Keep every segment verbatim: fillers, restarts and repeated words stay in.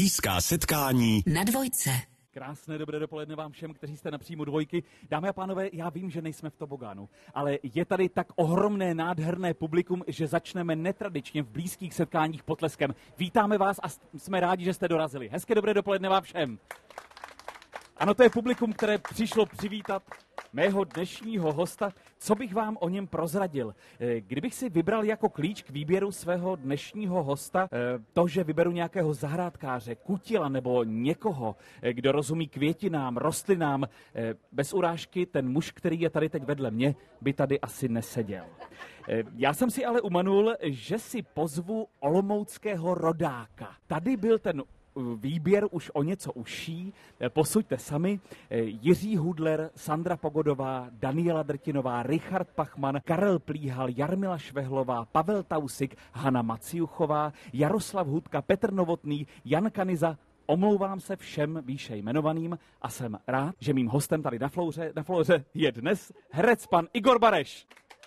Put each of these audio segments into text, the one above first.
Blízká setkání na dvojce. Krásné dobré dopoledne vám všem, kteří jste na příjmu dvojky. Dámy a pánové, já vím, že nejsme v tobogánu, ale je tady tak ohromné, nádherné publikum, že začneme netradičně v blízkých setkáních potleskem. Vítáme vás a jsme rádi, že jste dorazili. Hezké dobré dopoledne vám všem. Ano, to je publikum, které přišlo přivítat mého dnešního hosta. Co bych vám o něm prozradil? Kdybych si vybral jako klíč k výběru svého dnešního hosta to, že vyberu nějakého zahrádkáře, kutila nebo někoho, kdo rozumí květinám, rostlinám, bez urážky, ten muž, který je tady teď vedle mě, by tady asi neseděl. Já jsem si ale umanul, že si pozvu olomouckého rodáka. Tady byl ten výběr už o něco užší. Posuďte sami. Jiří Hudler, Sandra Pogodová, Daniela Drtinová, Richard Pachman, Karel Plíhal, Jarmila Švehlová, Pavel Tausik, Hana Maciuchová, Jaroslav Hudka, Petr Novotný, Jan Kaniza. Omlouvám se všem výše jmenovaným a jsem rád, že mým hostem tady na Flouře, na Flouře je dnes herec pan Igor Bareš.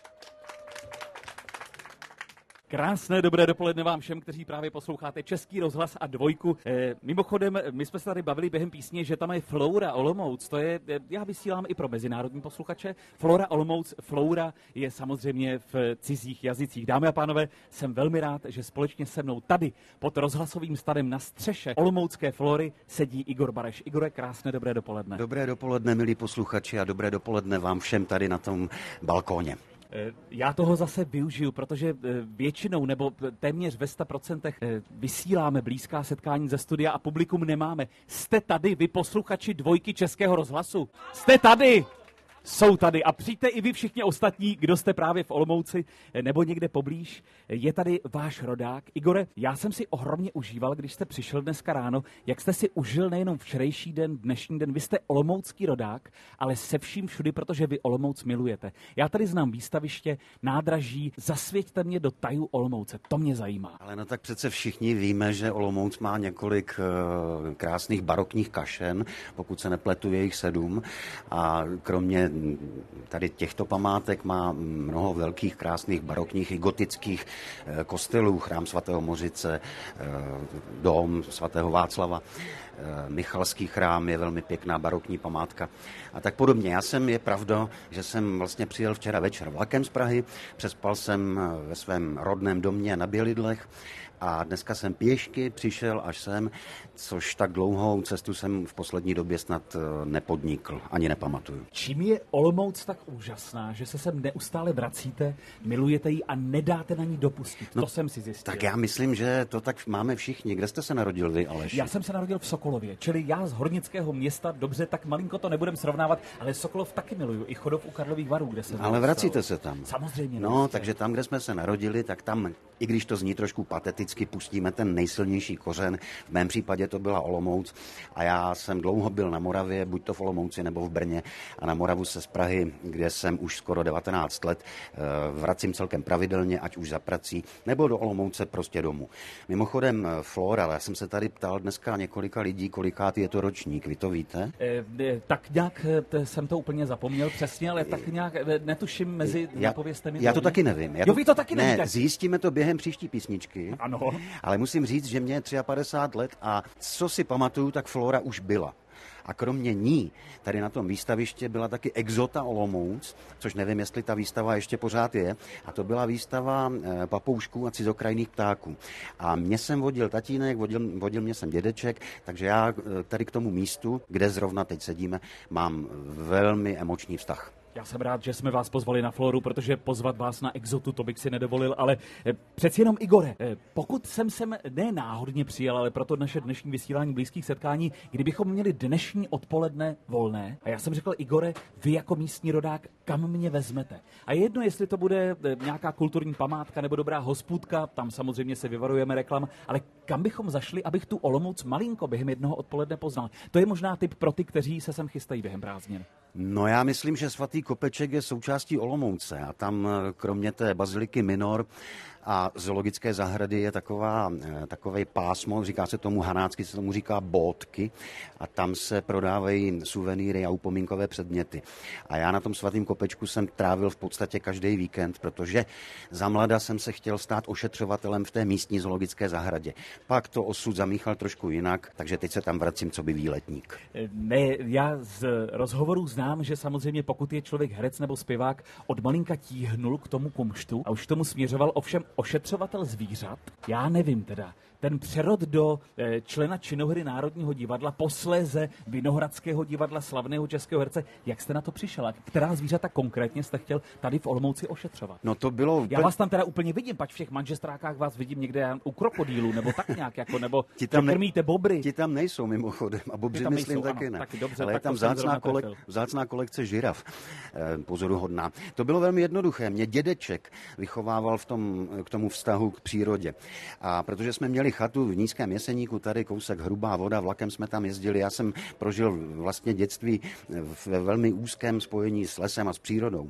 Krásné dobré dopoledne vám všem, kteří právě posloucháte Český rozhlas a dvojku. E, mimochodem, my jsme se tady bavili během písně, že tam je Floura Olomouc. To je, já vysílám i pro mezinárodní posluchače. Flora Olomouc, Floura je samozřejmě v cizích jazycích. Dámy a pánové, jsem velmi rád, že společně se mnou tady pod rozhlasovým stadem na střeše olomoucké Flory sedí Igor Bareš. Igore, krásné dobré dopoledne. Dobré dopoledne, milí posluchači, a dobré dopoledne vám všem tady na tom balkóně. Já toho zase využiju, protože většinou nebo téměř ve sto procent vysíláme blízká setkání ze studia a publikum nemáme. Jste tady, vy posluchači dvojky Českého rozhlasu? Jste tady! Jsou tady a přijďte i vy všichni ostatní, kdo jste právě v Olomouci nebo někde poblíž. Je tady váš rodák. Igore, já jsem si ohromně užíval, když jste přišel dneska ráno, jak jste si užil nejenom včerejší den, dnešní den. Vy jste olomoucký rodák, ale se vším všudy, protože vy Olomouc milujete. Já tady znám výstaviště, nádraží, zasvěťte mě do tajů Olomouce, to mě zajímá. Ale no tak přece všichni víme, že Olomouc má několik uh, krásných barokních kašen, pokud se nepletu, je jich sedm, a kromě tady těchto památek má mnoho velkých, krásných, barokních i gotických kostelů, chrám svatého Mořice, dom svatého Václava, Michalský chrám je velmi pěkná barokní památka a tak podobně. Já jsem, je pravda, že jsem vlastně přijel včera večer vlakem z Prahy, přespal jsem ve svém rodném domě na Bělidlech a dneska jsem pěšky přišel až sem, což tak dlouhou cestu jsem v poslední době snad nepodnikl, ani nepamatuju. Čím je Olomouc tak úžasná, že se sem neustále vracíte, milujete ji a nedáte na ní dopustit? No, to jsem si zjistil. Tak já myslím, že to tak máme všichni. Kde jste se narodil vy, Aleši? Já jsem se narodil v Sokolově, čili já z hornického města, dobře, tak malinko to nebudem srovnávat, ale Sokolov taky miluju, i Chodov u Karlových Varů, kde jsem. Ale vracíte se tam. Samozřejmě. No, prostě. Takže tam, kde jsme se narodili, tak tam, i když to zní trošku pateticky, pustíme ten nejsilnější kořen. V mém případě to byla Olomouc a já jsem dlouho byl na Moravě, buď to v Olomouci nebo v Brně, a na Moravu se z Prahy, kde jsem už skoro devatenáct let, vracím celkem pravidelně, ať už za prací, nebo do Olomouce prostě domů. Mimochodem, Flora, já jsem se tady ptal dneska několika lidí, kolikátý je to ročník, vy to víte? E, tak nějak jsem to úplně zapomněl přesně, ale tak nějak netuším mezi, já, napovězte mi. Já to taky nevím. Já jo, vy to taky nevíte. Ne, zjistíme to během příští písničky. Ano. Ale musím říct, že mě je padesát tři let a co si pamatuju, tak Flora už byla. A kromě ní tady na tom výstaviště byla taky Exota Olomouc, což nevím, jestli ta výstava ještě pořád je. A to byla výstava papoušků a cizokrajných ptáků. A mě jsem vodil tatínek, vodil, vodil mě sem dědeček, takže já tady k tomu místu, kde zrovna teď sedíme, mám velmi emoční vztah. Já jsem rád, že jsme vás pozvali na Floru, protože pozvat vás na Exotu, to bych si nedovolil, ale přeci jenom, Igore, pokud jsem sem ne náhodně přijel, ale proto naše dnešní vysílání blízkých setkání, kdybychom měli dnešní odpoledne volné, a já jsem řekl, Igore, vy jako místní rodák, kam mě vezmete? A je jedno, jestli to bude nějaká kulturní památka nebo dobrá hospůdka, tam samozřejmě se vyvarujeme reklam, ale kam bychom zašli, abych tu Olomouc malinko během jednoho odpoledne poznal? To je možná tip pro ty, kteří se sem chystají během prázdnin. No já myslím, že svatý Kopeček je součástí Olomouce a tam kromě té baziliky Minor a zoologické zahrady je taková, takové pásmo, říká se tomu hanácky, se tomu říká bódky a tam se prodávají suvenýry a upomínkové předměty. A já na tom Svatým kopečku jsem trávil v podstatě každý víkend, protože za mlada jsem se chtěl stát ošetřovatelem v té místní zoologické zahradě. Pak to osud zamíchal trošku jinak, takže teď se tam vracím coby výletník. Ne, já z rozhovorů znám, že samozřejmě pokud je člověk herec nebo zpěvák, od malinka tíhnul k tomu kumštu a už k tomu směřoval, ovšem ošetřovatel zvířat, já nevím teda. Ten přerod do e, člena činohry Národního divadla, posléze Vinohradského divadla, slavného českého herce, jak jste na to přišel? Která zvířata konkrétně jste chtěl tady v Olomouci ošetřovat? No to bylo... Úplně... Já vás tam teda úplně vidím, pač v těch manžestrákách vás vidím někde u krokodýlů, nebo tak nějak, jako, nebo ti tam ne... krmíte bobry. Ti tam nejsou mimochodem a bobři myslím nejsou, taky ano, ne. Taky dobře, ale je tam vzácná, kolek, vzácná kolekce žiraf, e, pozoruhodná. To bylo velmi jednoduché. Mě dědeček vychovával v tom, k tomu vztahu k přírodě. A protože jsme měli chatu v Nízkém Jeseníku, tady kousek Hrubá Voda, vlakem jsme tam jezdili. Já jsem prožil vlastně dětství ve velmi úzkém spojení s lesem a s přírodou.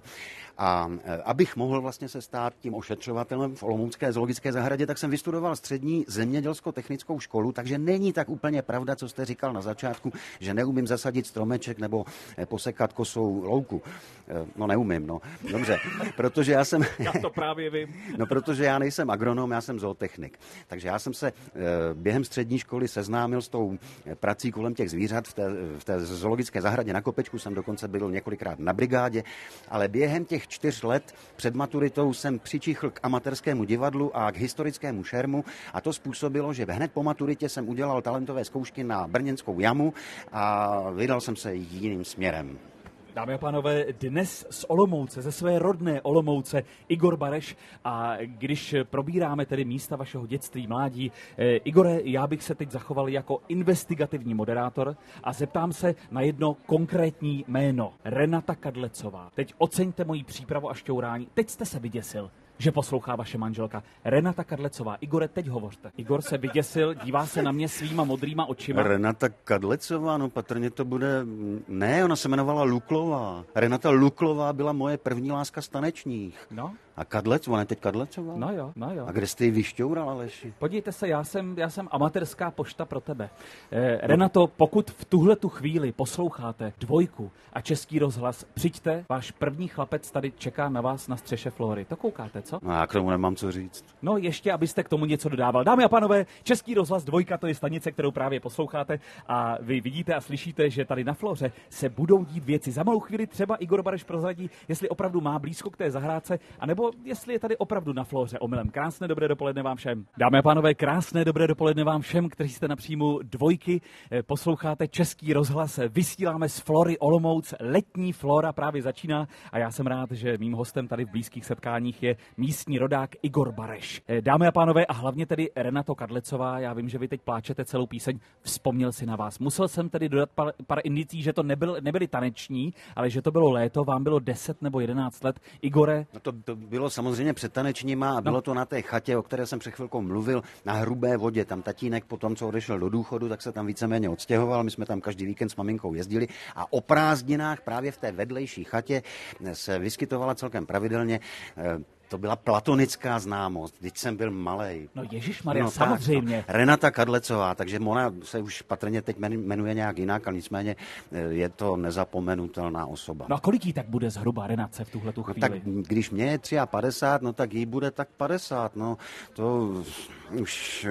A abych mohl vlastně se stát tím ošetřovatelem v Olomoucké zoologické zahradě, tak jsem vystudoval střední zemědělsko-technickou školu, takže není tak úplně pravda, co jste říkal na začátku, že neumím zasadit stromeček nebo posekat kosou louku. No neumím, no. Dobře, protože já jsem... Já to právě vím. No protože já nejsem agronom, já jsem zootechnik. Takže já jsem se během střední školy seznámil s tou prací kolem těch zvířat v té, v té zoologické zahradě na Kopečku, jsem dokonce byl několikrát na brigádě, ale během těch čtyř let před maturitou jsem přičichl k amatérskému divadlu a k historickému šermu a to způsobilo, že hned po maturitě jsem udělal talentové zkoušky na brněnskou jamu a vydal jsem se jiným směrem. Dámy a pánové, dnes z Olomouce, ze své rodné Olomouce, Igor Bareš a když probíráme tedy místa vašeho dětství, mládí, eh, Igore, já bych se teď zachoval jako investigativní moderátor a zeptám se na jedno konkrétní jméno. Renata Kadlecová. Teď oceňte moji přípravu a šťourání. Teď jste se vyděsil, že poslouchá vaše manželka. Renata Kadlecová. Igore, teď hovořte. Igor se vyděsil, dívá se na mě svýma modrýma očima. Renata Kadlecová, no patrně to bude... Ne, ona se jmenovala Luklová. Renata Luklová byla moje první láska z tanečních. No? A Kadlec, ona je teď Kadlecová? No jo, no jo. A kde jste ji vyšťoural, Aleši? Podívejte se, já jsem, já jsem amatérská pošta pro tebe. Eh, Renato, pokud v tuhle tu chvíli posloucháte Dvojku a Český rozhlas, přijďte, váš první chlapec tady čeká na vás na střeše Flory. To koukáte, co? No, já k tomu nemám co říct. No ještě, abyste k tomu něco dodával. Dámy a pánové, Český rozhlas Dvojka, to je stanice, kterou právě posloucháte a vy vidíte a slyšíte, že tady na Floře se budou dít věci. Za malou chvíli třeba Igor Bareš prozradí, jestli opravdu má blízko k té zahrádce, anebo jestli je tady opravdu na Floře omylem. Krásné dobré dopoledne vám všem. Dámy a pánové, krásné dobré dopoledne vám všem, kteří jste na příjmu Dvojky. Posloucháte Český rozhlas, vysíláme z Flory Olomouc. Letní Flora právě začíná a já jsem rád, že mým hostem tady v blízkých setkáních je místní rodák Igor Bareš. Dámy a pánové, a hlavně tedy Renato Kadlecová, já vím, že vy teď pláčete celou píseň, vzpomněl si na vás. Musel jsem tedy dodat pár, pár indicí, že to nebyl, nebyli taneční, ale že to bylo léto, vám bylo deset nebo jedenáct let. Igore? No to, to bylo samozřejmě před tanečníma a bylo no. to na té chatě, o které jsem před chvilkou mluvil, na Hrubé Vodě. Tam tatínek po tom, co odešel do důchodu, tak se tam víceméně odstěhoval. My jsme tam každý víkend s maminkou jezdili a o prázdninách právě v té vedlejší chatě se vyskytovala celkem pravidelně. To byla platonická známost, když jsem byl malej. No ježišmarja, no, samozřejmě. Tak, no. Renata Kadlecová, takže ona se už patrně teď jmenuje nějak jinak, ale nicméně je to nezapomenutelná osoba. No a kolik jí tak bude zhruba Renatce v tuhletu chvíli? No tak když mě je padesát tři, no tak jí bude tak padesát, no to už...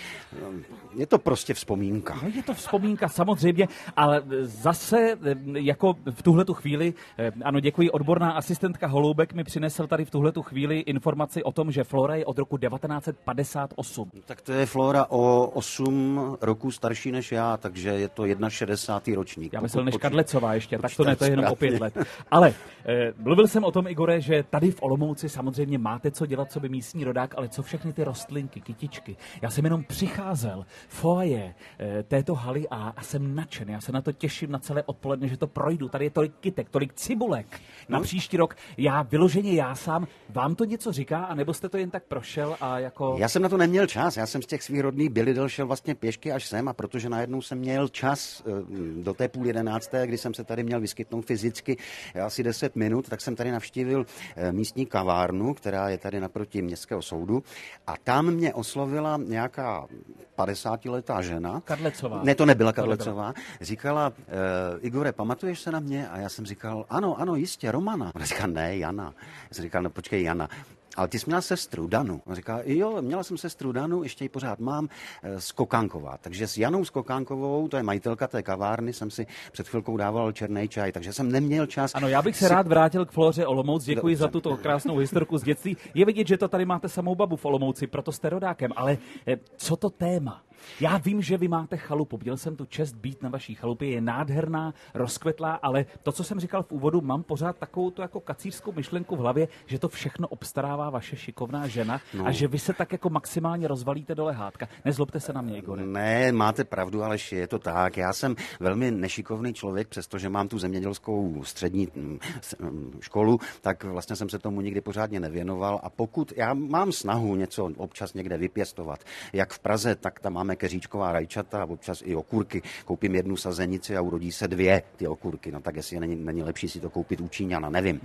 Je to prostě vzpomínka. No je to vzpomínka, samozřejmě, ale zase jako v tuhletu chvíli, ano děkuji, odborná asistentka Holoubek mi přinesl tady v tuhletu chvíli informaci o tom, že Flora je od roku devatenáct set padesát osm. Tak to je Flora o osm roků starší než já, takže je to šedesátý první ročník. Já myslel než Kadlecová ještě, tak to ne, to je jenom o pět let. Ale eh, mluvil jsem o tom, Igore, že tady v Olomouci samozřejmě máte co dělat, co by místní rodák, ale co všechny ty rostlinky, kytičky. Já jsem jenom přicházel foaje eh, této haly a, a jsem nadšen. Já se na to těším na celé odpoledne, že to projdu. Tady je tolik kytek, tolik cibulek. Na no. příští rok já vyloženě já sám vám vám to něco říká, anebo jste to jen tak prošel a jako... Já jsem na to neměl čas, já jsem z těch svých rodných Bělidel šel vlastně pěšky až sem, a protože najednou jsem měl čas do té půl jedenácté, kdy jsem se tady měl vyskytnout fyzicky asi deset minut, tak jsem tady navštívil místní kavárnu, která je tady naproti Městského soudu, a tam mě oslovila nějaká padesátiletá žena. Kadlecová. Ne, to nebyla Kadlecová. Říkala, e, Igore, pamatuješ se na mě? A já jsem říkal, ano, ano, jistě, Romana. Ona říká, ne, Jana. Já jsem říkal, no počkej, Jana. Ale ty jsi měla sestru Danu. On říká, jo, měla jsem sestru Danu, ještě ji pořád mám, Skokánková. Takže s Janou Skokánkovou, to je majitelka té kavárny, jsem si před chvilkou dával černý čaj, takže jsem neměl čas. Ano, já bych se si... rád vrátil k Floře Olomouc. Děkuji Dobře. za tuto krásnou historku z dětství. Je vidět, že to tady máte samou babu v Olomouci, proto jste rodákem, ale co to téma? Já vím, že vy máte chalupu. Měl jsem tu čest být na vaší chalupě, je nádherná, rozkvetlá, ale to, co jsem říkal v úvodu, mám pořád takovou tu jako kacířskou myšlenku v hlavě, že to všechno obstarává vaše šikovná žena no. a že vy se tak jako maximálně rozvalíte do lehátka. Nezlobte se na mě, Igore. Ne, máte pravdu, ale je to tak. Já jsem velmi nešikovný člověk, přestože mám tu zemědělskou střední školu, tak vlastně jsem se tomu nikdy pořádně nevěnoval, a pokud já mám snahu něco občas někde vypěstovat, jak v Praze, tak tam máme keříčková rajčata a občas i okurky. Koupím jednu sazenici a urodí se dvě ty okurky. No tak jestli není, není lepší si to koupit u Číňana, nevím.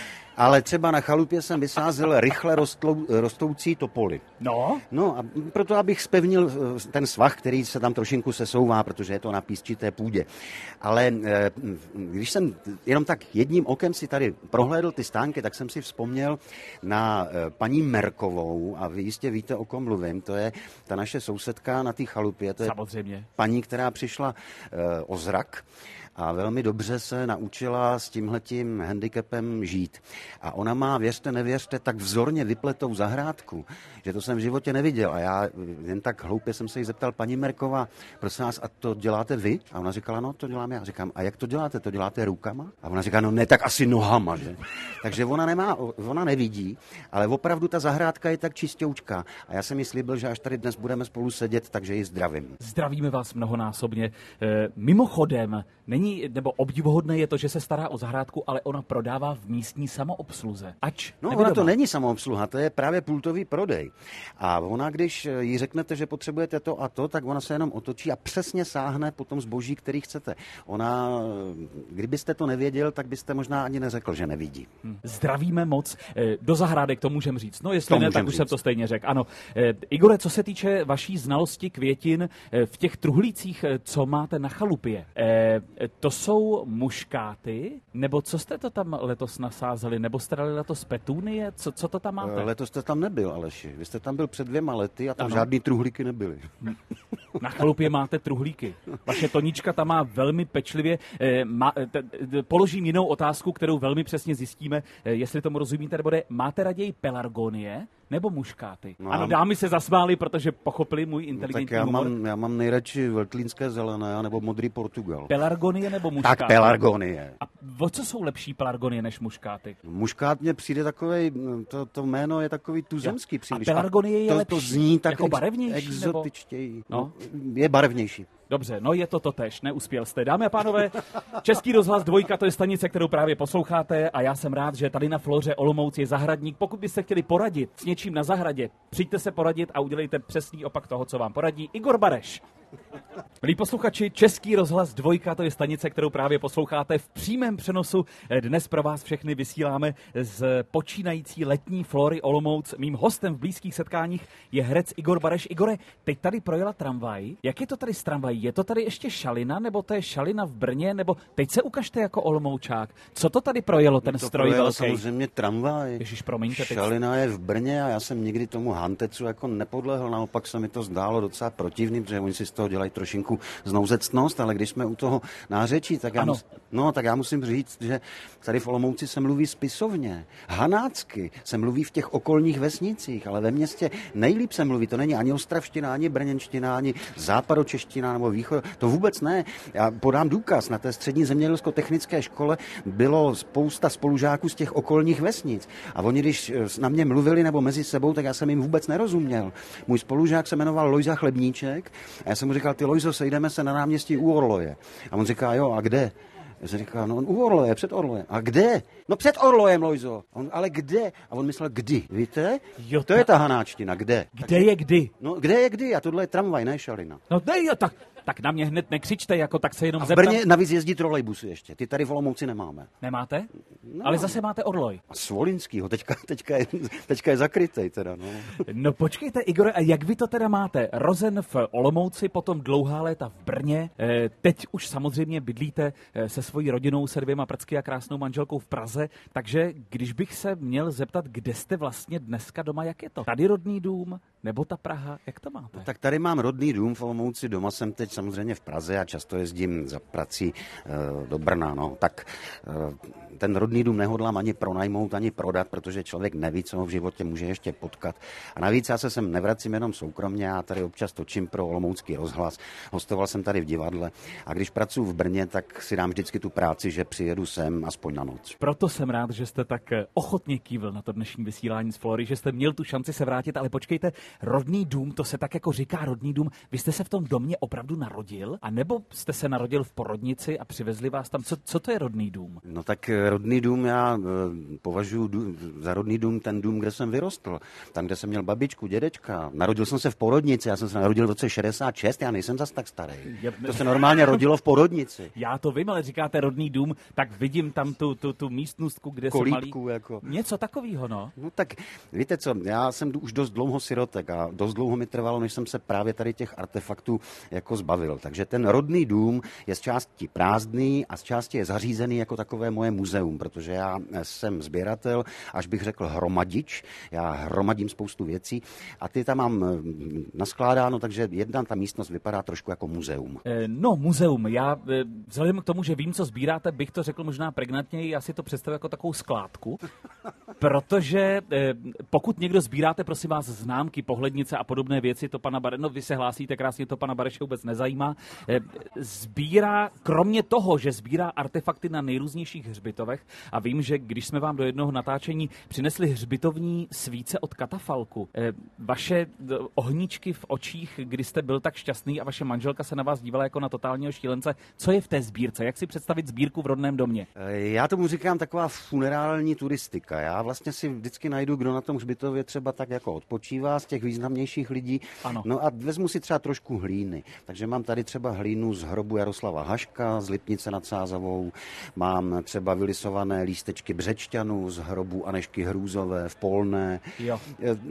Ale třeba na chalupě jsem vysázel rychle rostlou, rostoucí topoly. No? No a proto, abych spevnil ten svah, který se tam trošinku sesouvá, protože je to na písčité půdě. Ale když jsem jenom tak jedním okem si tady prohlédl ty stánky, tak jsem si vzpomněl na paní Merkovou, a vy jistě víte, o kom mluvím. To je ta naše sousedka na té chalupě. To je Samozřejmě. Paní, která přišla o zrak a velmi dobře se naučila s tímhletím handicapem žít. A ona má, věřte, nevěřte, tak vzorně vypletou zahrádku, že to jsem v životě neviděl. A já jen tak hloupě jsem se jí zeptal, paní Merková, prosím vás, a to děláte vy? A ona říkala, no, to dělám já. Říkám, a jak to děláte? To děláte rukama? A ona říká, no ne, tak asi nohama, že? Takže ona nemá, ona nevidí, ale opravdu ta zahrádka je tak čistoučka. A já jsem jí slíbil, že až tady dnes budeme spolu sedět, takže ji zdravím. Zdravíme vás mnohonásobně. E, mimochodem, není nebo obdivuhodné je to, že se stará o zahrádku, ale ona prodává v místní samoobsluze. Ač no, ona to není samoobsluha, to je právě pultový prodej. A ona, když jí řeknete, že potřebujete to a to, tak ona se jenom otočí a přesně sáhne po tom zboží, který chcete. Ona, kdybyste to nevěděl, tak byste možná ani neřekl, že nevidí. Hm. Zdravíme moc. Do zahrádek to můžem říct. No, jestli to ne, tak už říct. jsem to stejně řekl. Ano. Igore, co se týče vaší znalosti květin v těch truhlících, co máte na chalupě, to jsou muškáty, nebo co jste to tam letos nasázeli, nebo jste dali letos petúnie, co, co to tam máte? Letos jste tam nebyl, Aleši. Vy jste tam byl před dvěma lety a tam ano. žádný truhlíky nebyly. Na chalupě máte truhlíky. Vaše Tonička tam má velmi pečlivě. Eh, má, t, t, položím jinou otázku, kterou velmi přesně zjistíme, eh, jestli tomu rozumíte, nebo ne. Máte raději pelargonie nebo muškáty? No, ano, dámy se zasmály, protože pochopili můj inteligentní no, tak já humor. mám, já mám nejradši veltlínské zelené nebo modrý Portugal. Pelargonie nebo muškáty? Tak pelargonie. A o co jsou lepší pelargonie než muškáty? Muškát mně přijde takovej, to, to jméno je takový tuzemský příliš. A pelargonie je to, lepší? To zní tak jako ex, barevnější? Exotičtěji. No? Je barevnější. Dobře, no je to totéž, neuspěl jste. Dámy a pánové, Český rozhlas dvojka, to je stanice, kterou právě posloucháte, a já jsem rád, že tady na Floře Olomouc je zahradník. Pokud byste chtěli poradit s něčím na zahradě, přijďte se poradit a udělejte přesný opak toho, co vám poradí Igor Bareš. Milí posluchači, Český rozhlas dvojka, to je stanice, kterou právě posloucháte v přímém přenosu. Dnes pro vás všechny vysíláme z počínající letní Flory Olomouc. Mým hostem v blízkých setkáních je herec Igor Bareš. Igore, teď tady projela tramvaj. Jak je to tady s tramvají? Je to tady ještě šalina, nebo to je šalina v Brně, nebo teď se ukažte jako Olomoučák. Co to tady projelo, ten to stroj velký? Samozřejmě tramvaj. Ježiš, promiňte. Teď... Šalina je v Brně a já jsem nikdy tomu hantecu jako nepodlehl, naopak se mi to zdálo docela protivným, protože oni si z toho dělají trošinku znouzectnost, ale když jsme u toho nářečí, tak já, mus, no, tak já musím říct, že tady v Olomouci se mluví spisovně. Hanácky se mluví v těch okolních vesnicích, ale ve městě nejlíp se mluví. To není ani ostravština, ani brněnština, ani západočeština nebo východ. To vůbec ne. Já podám důkaz. Na té střední zemědělsko-technické škole bylo spousta spolužáků z těch okolních vesnic. A oni, když na mě mluvili nebo mezi sebou, tak já jsem jim vůbec nerozuměl. Můj spolužák se jmenoval Lojza Chlebníček a já jsem mu říkal, ty Lojzo, sejdeme se na náměstí u Orloje. A on říká, jo, a kde? Já jsem říkal, no on u Orloje, před Orlojem. A kde? No před Orlojem, Lojzo. On, ale kde? A on myslel, kdy, víte? Jo, to ta... je ta hanáčtina, kde? Kde tak... je kdy? No kde je kdy? A tohle je tramvaj, ne šalina. No ne, jo, tak, tak na mě hned nekřičte, jako tak se jenom a v zeptám. Brně navíc jezdí trolejbusy ještě. Ty tady v Olomouci nemáme. Nemáte? No. Ale zase máte Orloj. A Svolinskýho, teďka, teďka, je, teďka je zakrytej teda, no. No počkejte, Igore, a jak vy to teda máte? Rozen v Olomouci, potom dlouhá léta v Brně, teď už samozřejmě bydlíte se svojí rodinou, se dvěma prcky a krásnou manželkou v Praze, takže když bych se měl zeptat, kde jste vlastně dneska doma, jak je to? Tady rodný dům, nebo ta Praha, jak to máte? No, tak tady mám rodný dům v Olomouci, doma jsem teď samozřejmě v Praze a často jezdím za prací e, do Brna, no. Tak e, ten rodný dům nehodlám ani pronajmout, ani prodat, protože člověk neví, co ho v životě může ještě potkat. A navíc já se sem nevracím jenom soukromně, já tady občas točím pro Olomoucký rozhlas, hostoval jsem tady v divadle a když pracuji v Brně, tak si dám vždycky tu práci, že přijedu sem aspoň na noc. Proto jsem rád, že jste tak ochotně kývl na to dnešní vysílání z Flory, že jste měl tu šanci se vrátit, ale počkejte, rodný dům, to se tak jako říká rodný dům, vy jste se v tom domě opravdu narodil, a nebo jste se narodil v porodnici a přivezli vás tam? Co, co to je rodný dům? No tak rodný dům, já považuji za rodný dům ten dům, kde jsem vyrostl. Tam, kde jsem měl babičku, dědečka. Narodil jsem se v porodnici, já jsem se narodil v roce šedesát šest, já nejsem zas tak starý. To se normálně rodilo v porodnici. Já to vím, ale říkáte rodný dům, tak vidím tam tu, tu, tu místnostku, kde kolíbku, jsou malí... jako. Něco takového, no. No tak víte co, já jsem už dost dlouho sirotek a dost dlouho mi trvalo, než jsem se právě tady těch artefaktů jako zbavil. Takže ten rodný dům je z části prázdný a z části je zařízený jako takové moje muzeum, protože já jsem sběratel, až bych řekl hromadič, já hromadím spoustu věcí a ty tam mám naskládáno, takže jedna ta místnost vypadá trošku jako muzeum. No, muzeum. Já vzhledem k tomu, že vím, co sbíráte, bych to řekl možná pregnantněji, já si to představím jako takovou skládku, protože pokud někdo sbíráte, prosím vás, známky, pohlednice a podobné věci, to pana Bareše, no vy se hlásíte krásně, to pana Bareše vůbec nezajímá, sbírá, kromě toho, že sbírá artefakty na nejrůznějších hřbitovech, a vím, že když jsme vám do jednoho natáčení přinesli hřbitovní svíce od katafalku, vaše ohníčky v očích, kdy jste byl tak šťastný a vaše manželka se na vás dívala jako na totálního šílence, co je v té sbírce? Jak si představit sbírku v rodném domě? Já tomu říkám taková funerální turistika. Já vlastně si vždycky najdu, kdo na tom hřbitově třeba tak jako odpočívá z těch významnějších lidí. Ano. No a vezmu si třeba trošku hlíny. Takže mám tady třeba hlínu z hrobu Jaroslava Haška z Lipnice nad Sázavou. Mám třeba vylisované lístečky Břečťanů z hrobu Anežky Hrůzové v Polné. Jo.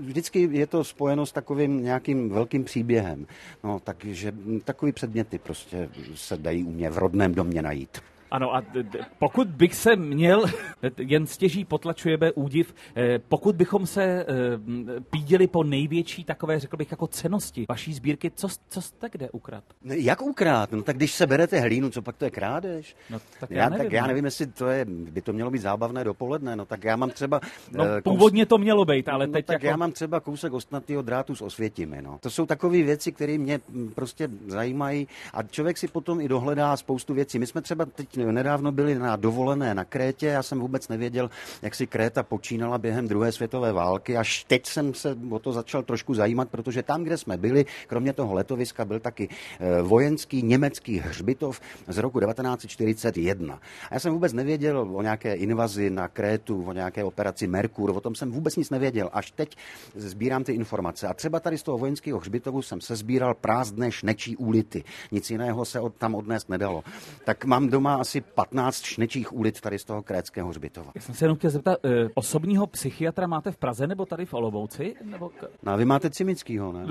je to spojeno s takovým nějakým velkým příběhem. No, takže takový předměty prostě se dají u mě v rodném domě najít. Ano, a pokud bych se měl, jen stěží potlačujeme údiv, pokud bychom se píděli po největší takové, řekl bych, jako cennosti vaší sbírky, co, co jste kde ukrad? Jak ukrad? No tak když se berete hlínu, co pak to je krádež? No, tak já, já, nevím, tak já no. nevím, jestli to je, by to mělo být zábavné dopoledne, no tak já mám třeba... No kous... původně to mělo být, ale no, teď tak jako... já mám třeba kousek ostnatého drátu s Osvětimi, no. To jsou takové věci, které mě prostě zajímají a člověk si potom i dohledá spoustu věcí. My jsme třeba teď nedávno byli na dovolené na Krétě, já jsem vůbec nevěděl, jak si Kréta počínala během druhé světové války, až teď jsem se o to začal trošku zajímat, protože tam, kde jsme byli, kromě toho letoviska, byl taky vojenský německý hřbitov z roku devatenáct set čtyřicet jedna. A já jsem vůbec nevěděl o nějaké invazi na Krétu, o nějaké operaci Merkur, o tom jsem vůbec nic nevěděl, až teď sbírám ty informace. A třeba tady z toho vojenského hřbitovu jsem sesbíral prázdné šnečí úlity. Nic jiného se od, tam odnést nedalo. Tak mám doma asi patnáct šnečích úlit tady z toho krétského hřbitova. Já jsem se jenom chtěl zeptat, e, osobního psychiatra máte v Praze nebo tady v Olomouci? Nebo... No a vy máte Cimickýho, ne?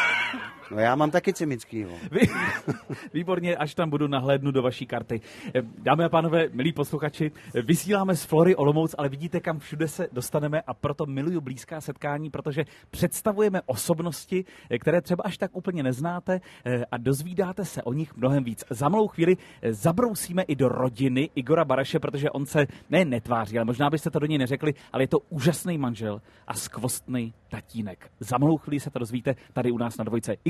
No já mám taky Cimickýho. Vy, výborně, až tam budu nahlédnu do vaší karty. Dámy a pánové, milí posluchači, vysíláme z Flory Olomouc, ale vidíte, kam všude se dostaneme a proto miluju blízká setkání, protože představujeme osobnosti, které třeba až tak úplně neznáte a dozvídáte se o nich mnohem víc. Za malou chvíli zabrousíme i do rodiny Igora Bareše, protože on se ne netváří, ale možná byste to do něj neřekli, ale je to úžasný manžel a skvostný tatínek. Za malou chvíli se to dozvíte tady u nás na Dvojce. Igor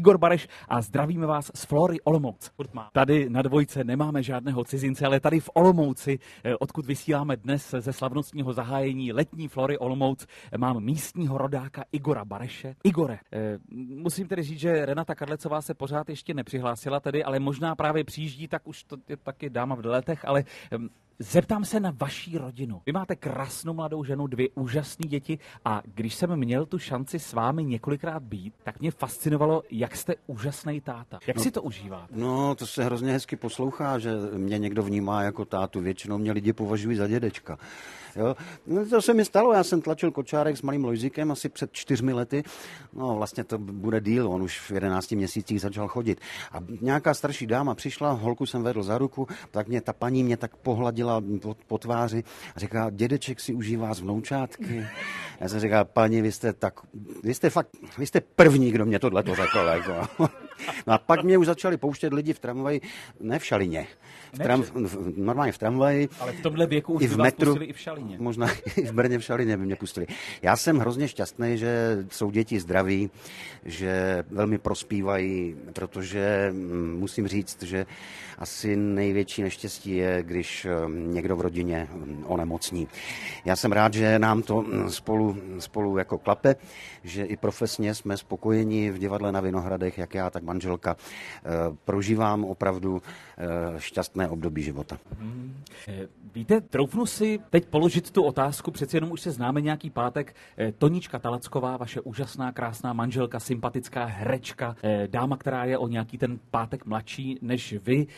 Igor Bareš a zdravíme vás z Flory Olomouc. Tady na dvojce nemáme žádného cizince, ale tady v Olomouci, odkud vysíláme dnes ze slavnostního zahájení letní Flory Olomouc, mám místního rodáka Igora Bareše. Igore, musím tedy říct, že Renata Kadlecová se pořád ještě nepřihlásila tedy, ale možná právě přijíždí, tak už to je taky dáma v letech, ale zeptám se na vaší rodinu. Vy máte krásnou mladou ženu, dvě úžasné děti a když jsem měl tu šanci s vámi několikrát být, tak mě fascinovalo, jak jste úžasný táta. Jak no, si to užíváte? No, to se hrozně hezky poslouchá, že mě někdo vnímá jako tátu. Většinou mě lidi považují za dědečka. Jo? No, to se mi stalo, já jsem tlačil kočárek s malým Lojzíkem asi před čtyřmi lety. No vlastně to bude díl, on už v jedenácti měsících začal chodit. A nějaká starší dáma přišla, holku jsem vedl za ruku, tak mě ta paní mě tak pohladila po, po tváři a říká, dědeček si užívá z vnoučátky. Já jsem říkal, paní, vy jste tak, vy jste fakt, vy jste první, kdo mě tohleto řekl. Jako. No a pak mě už začali pouštět lidi v tramvaji, ne v Šalině, v tram, v, normálně v tramvaji. Ale v tomhle věku už i v metru, i v Šalině. Možná i v Brně v Šalině by mě pustili. Já jsem hrozně šťastný, že jsou děti zdraví, že velmi prospívají, protože musím říct, že asi největší neštěstí je, když někdo v rodině onemocní. Já jsem rád, že nám to spolu, spolu jako klape, že i profesně jsme spokojeni v divadle na Vinohradech, jak já, tak manželka. Prožívám opravdu šťastné období života. Hmm. Víte, troufnu si teď položit tu otázku, přeci jenom už se známe nějaký pátek. Tonička Talacková, vaše úžasná, krásná manželka, sympatická herečka, dáma, která je o nějaký ten pátek mladší než vy.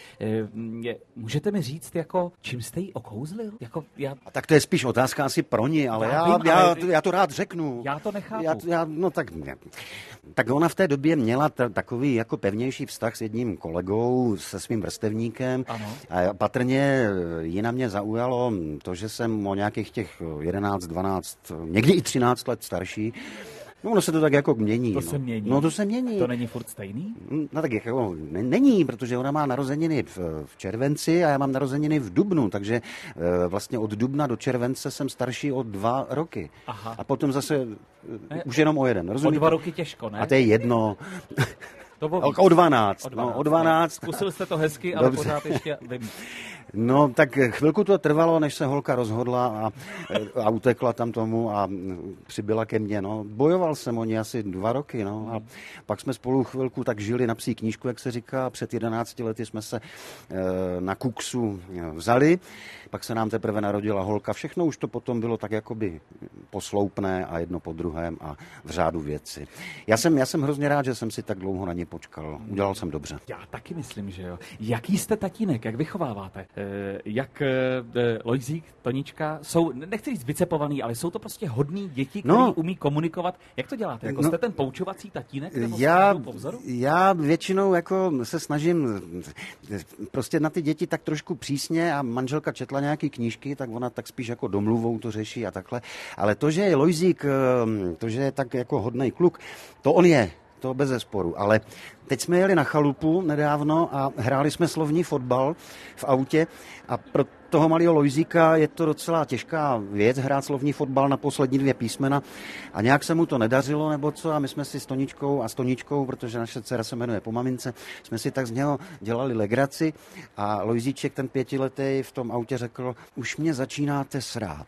Můžete mi říct, jako, čím jste jí okouzlil? Jako, já... A tak to je spíš otázka asi pro ní, ale já, já, vím, já, ale... já to rád řeknu. Já to nechápu. Já, já, no tak, tak ona v té době měla t- takový jako pevnější vztah s jedním kolegou, se svým vrstevníkem. Ano. A patrně ji na mě zaujalo to, že jsem o nějakých těch jedenáct, dvanáct, někdy i třináct let starší. No, ono se to tak jako mění. To no. se mění. No to se mění. To není furt stejný? No tak jako není, protože ona má narozeniny v, v červenci a já mám narozeniny v dubnu, takže e, vlastně od dubna do července jsem starší o dva roky. Aha. A potom zase ne, už jenom o jeden. Rozumíte? O dva roky těžko, ne? A to je jedno. To o dvanáct. O dvanáct. No, o dvanáct. Zkusil jste to hezky, ale dobře. Pořád ještě vím. No, tak chvilku to trvalo, než se holka rozhodla a, a utekla tam tomu a přibyla ke mně. No. Bojoval jsem o ní asi dva roky. No. A pak jsme spolu chvilku tak žili na psí knížku, jak se říká. Před jedenácti lety jsme se e, na kuksu vzali. Pak se nám teprve narodila holka. Všechno už to potom bylo tak jakoby posloupné a jedno po druhém a v řádu věci. Já jsem, já jsem hrozně rád, že jsem si tak dlouho na ně počkal. Udělal jsem dobře. Já taky myslím, že jo. Jaký jste tatínek? Jak vychováváte? E, jak e, Lojzík, Tonička jsou, nechci říct vycepovaný, ale jsou to prostě hodný děti, který no, umí komunikovat. Jak to děláte? Jako no, jste ten poučovací tatínek? Já, já většinou jako se snažím prostě na ty děti tak trošku přísně a manželka četla nějaký knížky, tak ona tak spíš jako domluvou to řeší a takhle. Ale to, že je Lojzík, to, že je tak jako hodnej kluk, to on je. To bez zesporu, ale teď jsme jeli na chalupu nedávno a hráli jsme slovní fotbal v autě a pro toho malého Lojzíka je to docela těžká věc hrát slovní fotbal na poslední dvě písmena a nějak se mu to nedařilo nebo co a my jsme si s Toničkou a s Toničkou, protože naše dcera se jmenuje po mamince, jsme si tak z něho dělali legraci a Lojzíček ten pětiletý v tom autě řekl, už mě začínáte srát.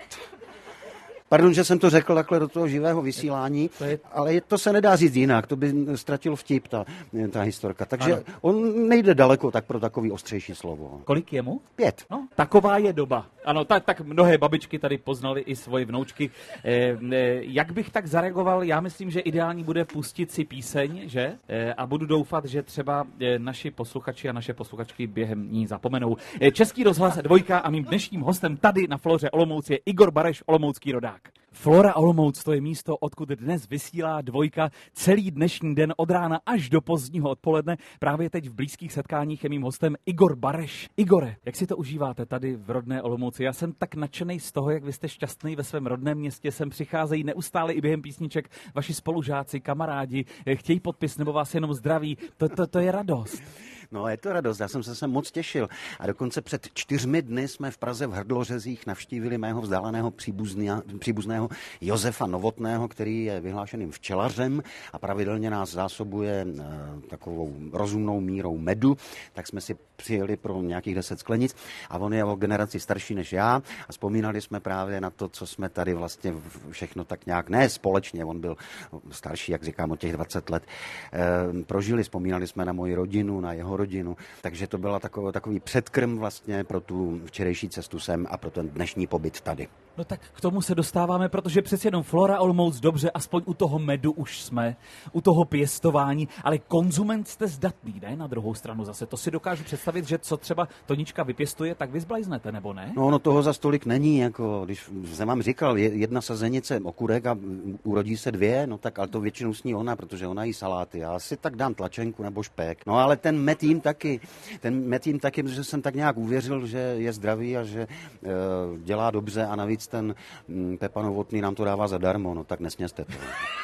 Pardon, že jsem to řekl takhle do toho živého vysílání, to je... ale to se nedá říct jinak, to by ztratil vtip ta, ta historka. Takže ano. On nejde daleko tak pro takový ostřejší slovo. Kolik je mu? Pět. No, taková je doba. Ano, tak, tak mnohé babičky tady poznaly i svoje vnoučky. E, e, jak bych tak zareagoval? Já myslím, že ideální bude pustit si píseň, že? E, a budu doufat, že třeba e, naši posluchači a naše posluchačky během ní zapomenou. E, Český rozhlas dvojka a mým dnešním hostem tady na Floře Olomouc je Igor Bareš, olomoucký rodák. Flora Olomouc, to je místo, odkud dnes vysílá dvojka celý dnešní den od rána až do pozdního odpoledne. Právě teď v blízkých setkáních je mým hostem Igor Bareš. Igore, jak si to užíváte tady v rodné Olomouci? Já jsem tak nadšený z toho, jak vy jste šťastný ve svém rodném městě. Sem přicházejí neustále i během písniček vaši spolužáci, kamarádi, chtějí podpis nebo vás jenom zdraví. To, to, to je radost. No, je to radost, já jsem se sem moc těšil. A dokonce před čtyřmi dny jsme v Praze v Hrdlořezích navštívili mého vzdáleného příbuzného Josefa Novotného, který je vyhlášeným včelařem a pravidelně nás zásobuje e, takovou rozumnou mírou medu, tak jsme si přijeli pro nějakých deset sklenic a on je o generaci starší než já a vzpomínali jsme právě na to, co jsme tady vlastně všechno tak nějak, ne společně, on byl starší, jak říkám, o těch dvacet let, e, prožili, vzpomínali jsme na moji rodinu, na jeho rodinu, takže to byla takový, takový předkrm vlastně pro tu včerejší cestu sem a pro ten dnešní pobyt tady. No tak k tomu se dostáváme, protože přeci jenom Flora Olomouc, dobře, aspoň u toho medu už jsme, u toho pěstování, ale konzument jste zdatný, ne? Na druhou stranu zase, to si dokážu představit, že co třeba Tonička vypěstuje, tak vy zblajznete, nebo ne? No, no toho za stolik není, jako když jsem vám říkal, jedna sazenice okurek a urodí se dvě, no tak ale to většinou sní ona, protože ona jí saláty, já si tak dám tlačenku nebo špek. No ale ten med jím taky, ten med jím taky, protože jsem tak nějak uvěřil, že je zdravý a že e, dělá dobře a navíc ten mm, Pepa Novotný nám to dává zadarmo, no tak nesměste to.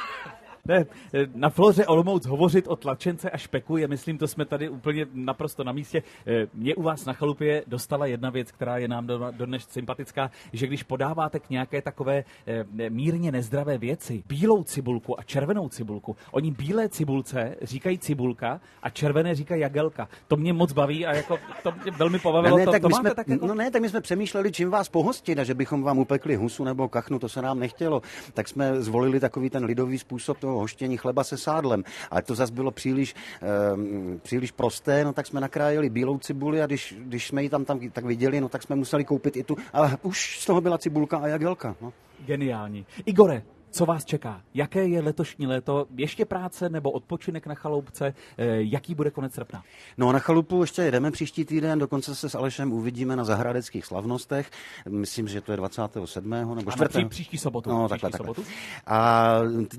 Ne, na Floře Olomouc hovořit o tlačence a špeku je, myslím, to jsme tady úplně naprosto na místě. Mě u vás na chalupě dostala jedna věc, která je nám dodnes sympatická, že když podáváte k nějaké takové mírně nezdravé věci, bílou cibulku a červenou cibulku, oni bílé cibulce říkají cibulka a červené říkají jagelka. To mě moc baví a jako to mě velmi pobavilo. Ne, to, tak to my máte jsme, tak jako... No ne, tak my jsme přemýšleli, čím vás pohostit, a že bychom vám upekli husu nebo kachnu, to se nám nechtělo. Tak jsme zvolili takový ten lidový způsob toho hoštění chleba se sádlem. Ale to zase bylo příliš, e, příliš prosté, no tak jsme nakrájeli bílou cibuli a když, když jsme ji tam, tam tak viděli, no tak jsme museli koupit i tu, ale už z toho byla cibulka a jagelka. No. Geniální. Igore, co vás čeká? Jaké je letošní léto? Ještě práce nebo odpočinek na chaloupce? Jaký bude konec srpna? No na chalupu ještě jedeme příští týden, dokonce se s Alešem uvidíme na zahradeckých slavnostech. Myslím, že to je dvacátého sedmého nebo čtvrtého. Pří, příští sobotu. No, příští takhle, sobotu. takhle. A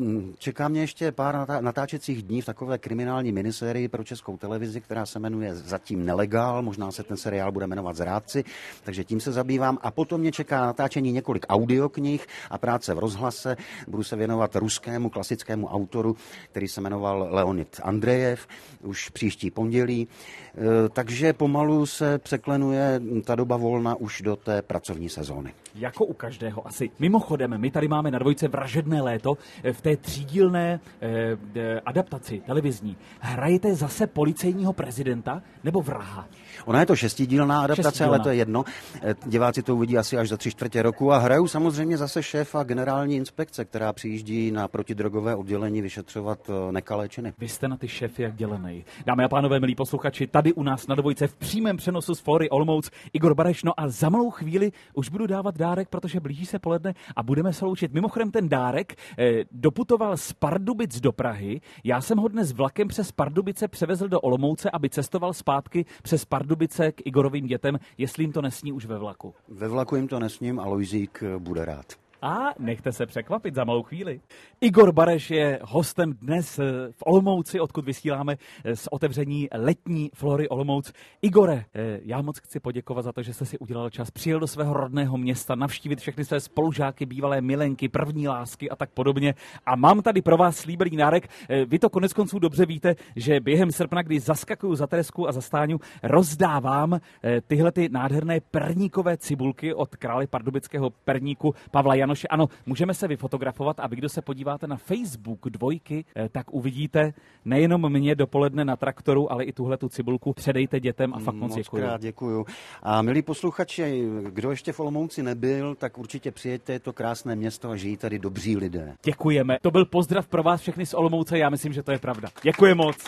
čeká mě ještě pár natáčecích dní v takové kriminální minisérii pro Českou televizi, která se jmenuje Zatím nelegál. Možná se ten seriál bude jmenovat Zrádci, takže tím se zabývám. A potom mě čeká natáčení několik audioknih a práce v rozhlase. Budu se věnovat ruskému klasickému autoru, který se jmenoval Leonid Andrejev, už příští pondělí. E, takže pomalu se překlenuje ta doba volna už do té pracovní sezóny. Jako u každého asi. Mimochodem, my tady máme na Dvojce Vražedné léto v té třídílné eh, adaptaci televizní. Hrajete zase policejního prezidenta nebo vraha? Ona je to šestidílná adaptace, šestidílná. Ale to je jedno. Diváci to uvidí asi až za tři čtvrtě roku a hraju samozřejmě zase šéfa generální inspekce, která přijíždí na protidrogové oddělení vyšetřovat nekalé činy. Vy jste na ty šéfy jak dělenej. Dámy a pánové, milí posluchači, tady u nás na Dvojce v přímém přenosu z Flory Olomouc Igor Bareš. No a za malou chvíli už budu dávat dárek, protože blíží se poledne a budeme se loučit. Mimochodem ten dárek eh, doputoval z Pardubic do Prahy. Já jsem ho dnes vlakem přes Pardubice převezl do Olomouce, aby cestoval zpátky přes Pardubice k Igorovým dětem, jestli jim to nesní už ve vlaku. Ve vlaku jim to nesním a Lojzík bude rád. A nechte se překvapit za malou chvíli. Igor Bareš je hostem dnes v Olomouci, odkud vysíláme z otevření letní Flory Olomouc. Igore, já moc chci poděkovat za to, že jste si udělal čas, přijel do svého rodného města, navštívit všechny své spolužáky, bývalé milenky, první lásky a tak podobně. A mám tady pro vás slíbený dárek. Vy to konec konců dobře víte, že během srpna, kdy zaskakuju za Teresku a za Stáňu, rozdávám tyhle ty nádherné perníkové cibulky od krále pardubického perníku Pavla Janoše. Ano, můžeme se vyfotografovat a vy, kdo se podíváte na Facebook Dvojky, tak uvidíte nejenom mě dopoledne na traktoru, ale i tuhle tu cibulku. Předejte dětem a fakt moc děkuju. Moc krát děkuju. A milí posluchači, kdo ještě v Olomouci nebyl, tak určitě přijeďte, je to krásné město a žijí tady dobří lidé. Děkujeme. To byl pozdrav pro vás všechny z Olomouce, já myslím, že to je pravda. Děkuji moc.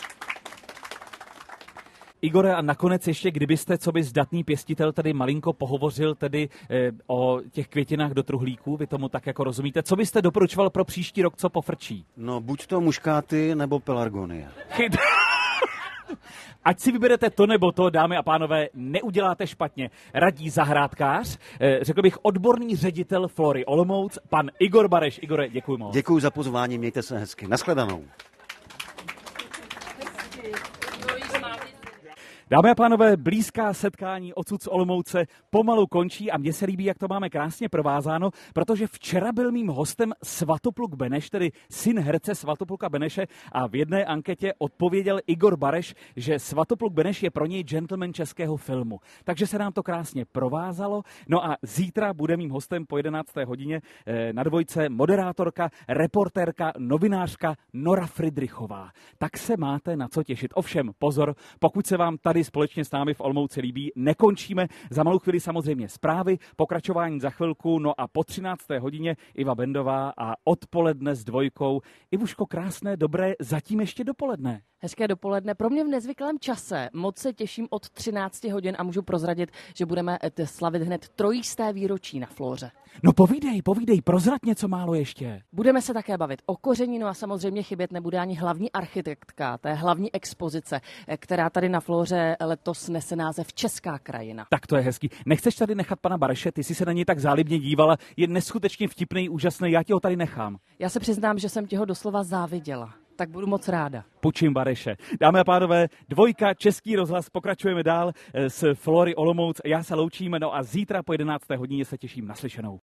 Igore, a nakonec ještě, kdybyste, co by zdatný pěstitel, tady malinko pohovořil tedy e, o těch květinách do truhlíků, vy tomu tak jako rozumíte, co byste doporučoval pro příští rok, co pofrčí? No, buď to muškáty, nebo pelargonie. Chyt. Ať si vyberete to nebo to, dámy a pánové, neuděláte špatně. Radí zahrádkář, e, řekl bych odborný ředitel Flory Olomouc, pan Igor Bareš. Igore, děkuji moc. Děkuji za pozvání, mějte se hezky. Nashledanou. Dámy a pánové, blízká setkání odsud z Olomouce pomalu končí a mně se líbí, jak to máme krásně provázáno, protože včera byl mým hostem Svatopluk Beneš, tedy syn herce Svatopluka Beneše, a v jedné anketě odpověděl Igor Bareš, že Svatopluk Beneš je pro něj gentleman českého filmu. Takže se nám to krásně provázalo. No a zítra bude mým hostem po jedenácté hodině na Dvojce moderátorka, reportérka, novinářka Nora Fridrichová. Tak se máte na co těšit. Ovšem, pozor, pokud se vám tady společně s námi v Olomouci líbí, nekončíme. Za malou chvíli samozřejmě zprávy, pokračování za chvilku, no a po třinácté hodině Iva Bendová a odpoledne s Dvojkou. Ivuško, krásné, dobré, zatím ještě dopoledne. Hezké dopoledne. Pro mě v nezvyklém čase. Moc se těším od třinácti hodin a můžu prozradit, že budeme slavit hned trojisté výročí na Flóře. No povídej, povídej, prozrať něco málo ještě. Budeme se také bavit o koření, no a samozřejmě chybět nebude ani hlavní architektka, té hlavní expozice, která tady na Flóře letos nese název Česká krajina. Tak to je hezký. Nechceš tady nechat pana Bareše, ty jsi se na něj tak zálibně dívala, je neskutečně vtipný, úžasný, já ti ho tady nechám. Já se přiznám, že jsem ti ho doslova záviděla. Tak budu moc ráda. Pučím Bareše. Dámy a pánové, Dvojka, Český rozhlas, pokračujeme dál s Flory Olomouc. Já se loučím, no a zítra po jedenácté hodině se těším na slyšenou.